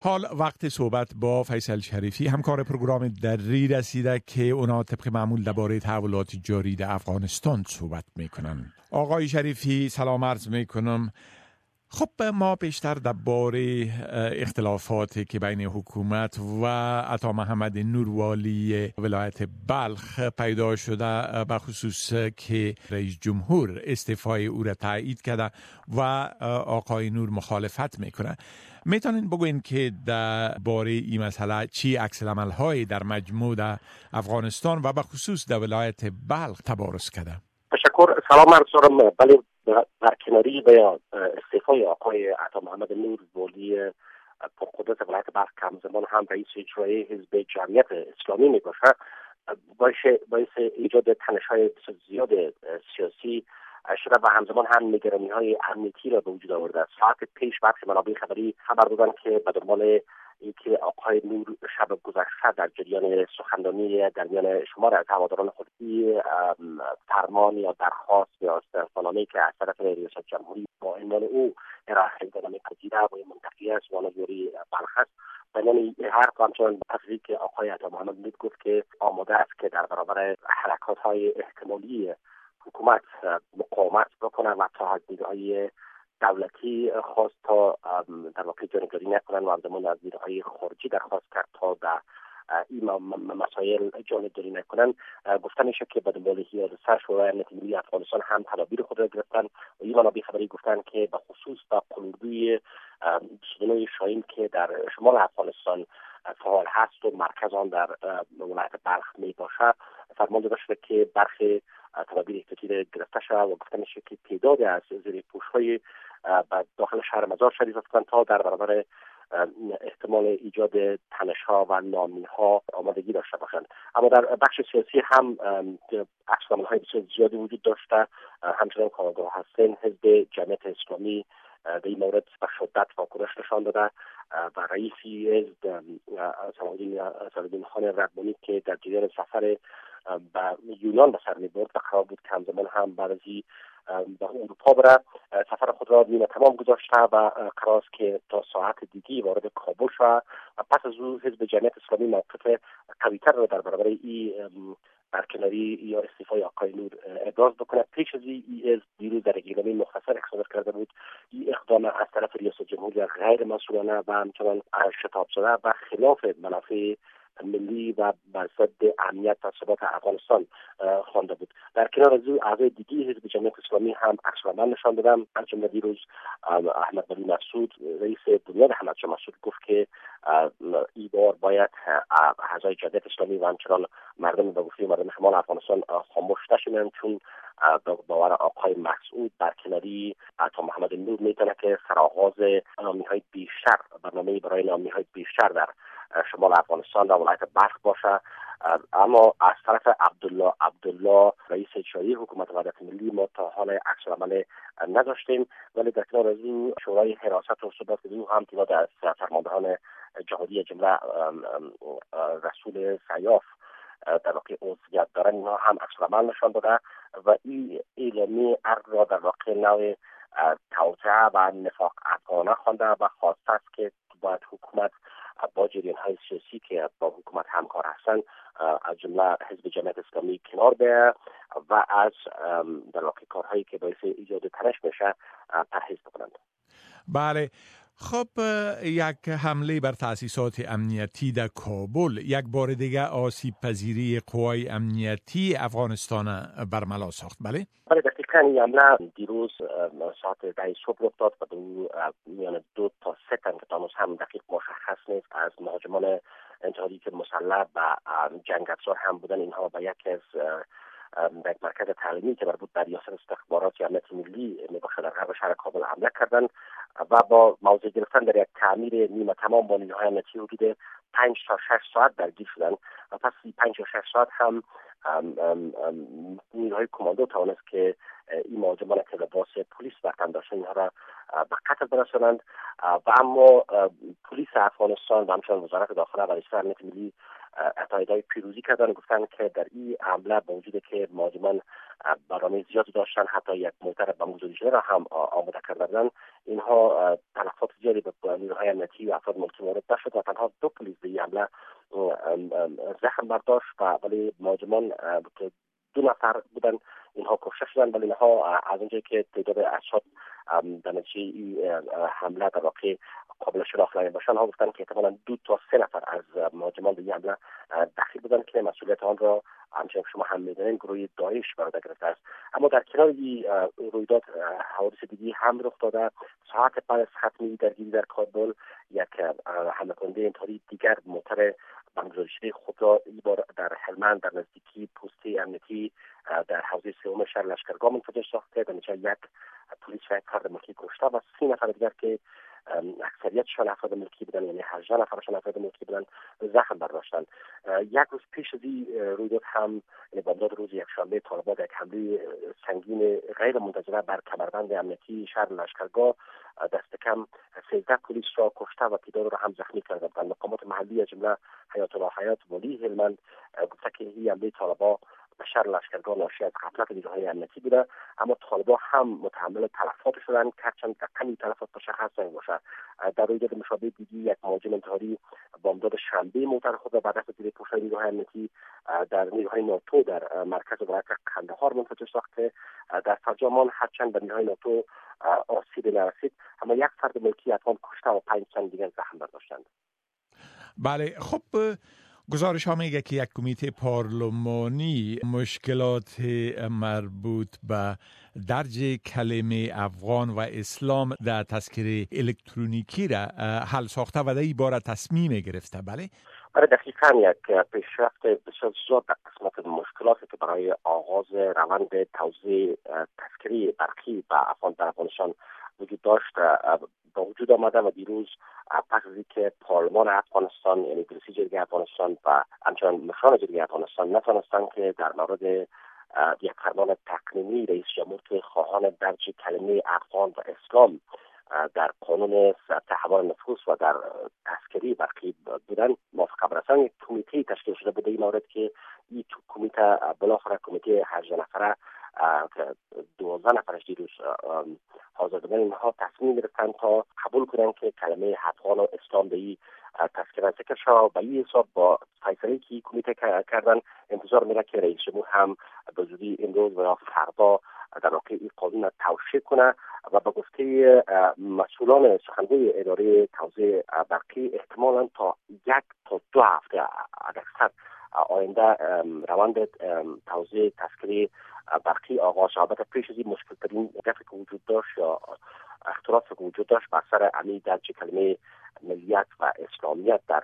حال وقت صحبت با فیصل شریفی همکار پروگرام دری رسیده که اونا طبق معمول درباره تحولات جاری در افغانستان صحبت میکنن. آقای شریفی سلام عرض میکنم. خب ما بیشتر درباره اختلافاتی که بین حکومت و عطا محمد نور والی ولایت بلخ پیدا شده، به خصوص که رئیس جمهور استعفای او را تایید کرده و آقای نور مخالفت میکنه، میتونین بگوین که درباره این مسئله چی عکس العمل‌هایی در مجموع در افغانستان و به خصوص در ولایت بلخ تبارز کرده؟ تشکر. سلام عرض دارم. بله، در کناری به استعفای آقای عطا محمد نور والی پرقدرت ولایت بلخ که همزمان هم رئیس اجرایی حزب جمعیت اسلامی می باشه، باعث ایجاد تنش‌های زیاد سیاسی شده و همزمان هم نگرانی‌های امنیتی را به وجود آورده. ساعت پیش برخی منابع خبری خبر دادند که به دنبال اینکه آقای نور شب گذشته در جریان سخنرانی در میان شمار از هواداران خودی فرمان یا درخواست یا استعفانامه‌ای که از طرف ریاست جمهوری با عنوان او ارائه داده می‌پذیره و منتقی است و نظری بلخ است، یعنی حرف همچنان تصریح که آقای عطا محمد نور گفت که آماده است که در برابر حرکات‌های احتمالی حکومت مقاومت بکنن و تا حدودهای دولتی خواست تا در واقع جانبداری نکنن و همزمان از نیروهای خارجی درخواست کرد تا در این مسائل جانبداری نکنن. گفته میشه که به دنبال حیادثه شورای امنیت ملی افغانستان هم تدابیر خود را گرفتن و این منابع خبری گفتن که به خصوص با قلمروی سودنوی شاهین که در شمال افغانستان فعال هست و مرکز آن در ولایت بلخ می باشد، فرمان داده شده که برخی تدابیر احتیاطی گرفته شده و گفته میشه که تعداد از زیرپوش‌های داخل شهر مزار شریف هستند تا در برابر احتمال ایجاد تنش‌ها و ناامنی‌ها آمادگی داشته باشند. اما در بخش سیاسی هم عکس‌العمل‌های بسیار زیادی وجود داشته. همچنان کارگاه هستن حزب جمعیت اسلامی به این مورد به شدت واکنش نشان داده و رئیسی حزب صلاح‌الدین خان ربانی که در جریان سفر به یونان به سر می‌برد و قرار بود که همزمان هم بعد از به اروپا بره، سفر خود را نیمه تمام گذاشته و قرار است که تا ساعت دیگه وارد کابل شود و پس از او حزب جمعیت اسلامی موقف قوی‌تر را در برابر این برکناری یا استعفای آقای نور ابراز بکنه. پیش از این حزب دیروز در اعلامیه مختصر اظهار کرده بود این اقدام از طرف ریاست جمهوری غیر مسئولانه و همچنان شتاب شده و خلاف منافع ملی و بر ضد امنیت و ثبات افغانستان خوانده بود. در کنار از او اعضای دیگه حزب جمعیت اسلامی هم عکس‌العمل نشان دادن. از جمله دیروز احمد ولی مسعود رئیس بنیاد احمد شاه مسعود گفت که این بار باید اعضای جمعیت اسلامی و همچنان مردم به گفته مردم شمال افغانستان خاموش نشونن، چون باور آقای مسعود برکناری عطا محمد نور میتونه که سرآغاز ناامنی‌های بیشتر، برنامه‌ای برای ناامنی‌های بیشتر در شمال افغانستان و ولایت بلخ باشه. اما از طرف عبدالله رئیس اجرایی حکومت وحدت ملی ما تا حال عکس‌العمل نداشتیم، ولی در کنار از او شورای حراست و ثبات او هم تعداد از فرماندهان جهادی جمله رسول سیاف در واقع عضویت دارن، اینا هم عکس‌العمل نشان داده و این اعلامیه را در واقع نوع توطئه و نفاق افغانه خوانده و خواسته است که باید حکومت با جریان‌های سیاسی که با حکومت همکار هستند از جمله حزب جمعیت اسلامی کنار بیاید و از در واقع کارهایی که باعث ایجاد تنش میشه پرهیز بکنند. بله. خب یک حمله بر تأسیسات امنیتی در کابل یک بار دیگه آسیب پذیری قوای امنیتی افغانستان برملا ساخت. بله دقیقاً این حمله دیروز ساعت 10 صبح رخ داد و میان 2 تا 3 تن که تانوس هم دقیق مشخص نیست از مهاجمان انتحاری که مسلح و جنگ افزار هم بودن، اینها به یک از یک مرکز تعلیمی که مربوط به ریاست استخبارات امنیت ملی میباشد در غرب شهر کابل حمله کردند و با موضع گرفتن در یک تعمیر نیمه تمام با نیروهای امنیتی حدود 5 تا 6 ساعت درگیر شدند و پس 5 تا 6 ساعت هم نیروهای کماندو توانست که این مهاجمان که لباس پلیس بر تن داشتند اینها را به قتل برسانند و اما پلیس افغانستان و همچنین وزارت داخله و رئیس امنیت ملی ادعای پیروزی کردن، گفتن که در این حمله با وجود که مهاجمان برنامه زیادی داشتن، حتی یک موتر بمب‌گذاری شده را هم آماده کردن، اینها تلفات زیادی به نیروهای امنیتی و افراد ملکی وارد نشد و تنها 2 پلیس به این حمله زخم برداشت و ولی مهاجمان که 2 نفر بودن اینها کشته شدن، ولی اینها از اونجایی که تعداد اشخاص در نتیجه حمله در واقع قابل شناخت باشن ها گفتن که احتمالاً 2 تا 3 نفر از مهاجمان به این حمله دخیل بودن که مسئولیت آن را همچنین شما هم می‌دانید گروه داعش بر عهده گرفته است. اما در کنار این رویداد حوادث دیگری هم رخ داده. ساعت بعد از ختمی درگیری در کابل یک حمله کننده انتحاری دیگر موتر بمبگذاری شده خود را این بار در هلمند در نزدیکی پست امنیتی در حوزه سوم شهر لشکرگاه منفجر ساخته. در نتیجه یک پلیس و یک فرد ملکی کشته و 3 نفر دیگر که اکثریتشان افراد ملکی بودن، یعنی 18 نفرشان افراد ملکی بودن، زخم برداشتن. یک روز پیش از این رویداد هم بامداد روز یکشنبه طالبان یک حمله سنگین غیر منتظره بر کمربند امنیتی شهر لشکرگاه دست کم 13 پلیس را کشته و تعداد را هم زخمی کردند. مقامات محلی از جمله حیات الله حیات ولی هلمند گفته که این حمله طالبان به شهر لشکرگاه ناشی از غفلت نیروهای امنیتی بوده، اما طالبان هم متحمل تلفات شدند که هرچند دقیق تلفات مشخص نمی‌باشد. در رویداد مشابه دیگری یک مهاجم انتحاری بامداد شنبه موتر خود را بعد از زیر پوشش نیروهای امنیتی در نیروهای ناتو در مرکز ولایت قندهار منفجر ساخته. در فرجامان هرچند به نیروهای ناتو آسیب نرسید، اما یک فرد ملکی افغان کشته و 5 تن دیگر زخم برداشتند. بله، خب گزارش ها میگه که یک کمیته پارلمانی مشکلات مربوط به درج کلمه افغان و اسلام در تذکره الکترونیکی را حل ساخته و در این باره تصمیم گرفته. بله دقیقاً یک پیشرفت بسیار زیاد در قسمت مشکلاتی که برای آغاز روند توزیع تذکره برقی به افغان در افغانستان وجود داشت با وجود آمده و دیروز پس از اینکه پارلمان افغانستان یعنی جلسه جرگه افغانستان و همچنان مشران جرگه افغانستان نتوانستند که در مورد یک فرمان تقنینی رئیس جمهور که خواهان درج کلمه افغان و اسلام در قانون تحول نفوس و در تذکره برقی بودن موافقه برسند، یک کمیته تشکیل شده بوده این مورد که این کمیته بالاخره کمیته 18 نفره که 12 نفرش دیروز حاضر بودن، اینها تصمیم گرفتن تا قبول کنن که کلمه افغان و اسلام به این تذکره ذکر شد. به این حساب با فیصله که کمیته کردن انتظار میره که رئیس جمهور هم به زودی امروز و فردا در واقع این قانون را توشیح کنه و به گفته مسئولان سخنگوی اداره توزیع برقی احتمالاً تا 1 تا 2 هفته اکثر آینده روند توزیع تذکره برقی آغاز شد. پیش از این مشکل ترین گفتی که وجود داشت یا اختلافی که وجود داشت بر سر درج کلمه ملیت و اسلامیت در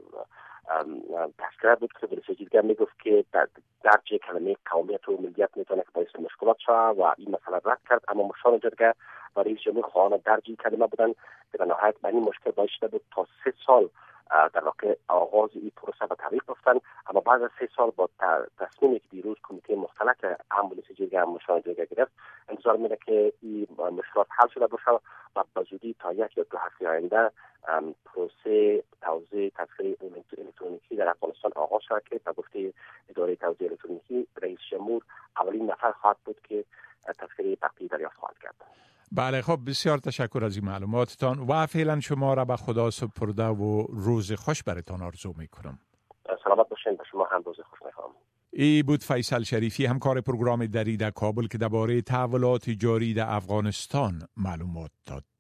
تذکره بود که جلسه جرگه میگفت که درج کلمه قومیت و ملیت میتونه که باعث مشکلات شود و این مسئله رد کرد، اما مشران جرگه و رئیس جمهور خواهان درج کلمه بودن که در نهایت به این مشکل باعث شده بود تا 3 سال در واقع آغاز این پروسه به تعویق رفتن. اما بعد از 3 سال با تصمیمی که دیروز کمیته مختلط هم جلسه جرگه هم مشران جرگه گرفت، انتظار میره که این مشکلات حل شده باشه و به زودی تا 1 یا 2 هفته آینده پروسه توزیع تذکره الکترونیکی در افغانستان آغاز شد که به گفته اداره توزیع الکترونیکی رئیس جمهور اولین نفر خواهد بود که تذکره برقی دریافت خواهد کرد. بله، خب بسیار تشکر از این معلوماتتان و فعلا شما را به خدا سپرده و روز خوش براتان آرزو میکنم. سلامت باشین، به شما هم روز خوش میخوام. ای بود فیصل شریفی، همکار پروگرام دری در کابل که درباره تحولات جاری در افغانستان معلومات داد.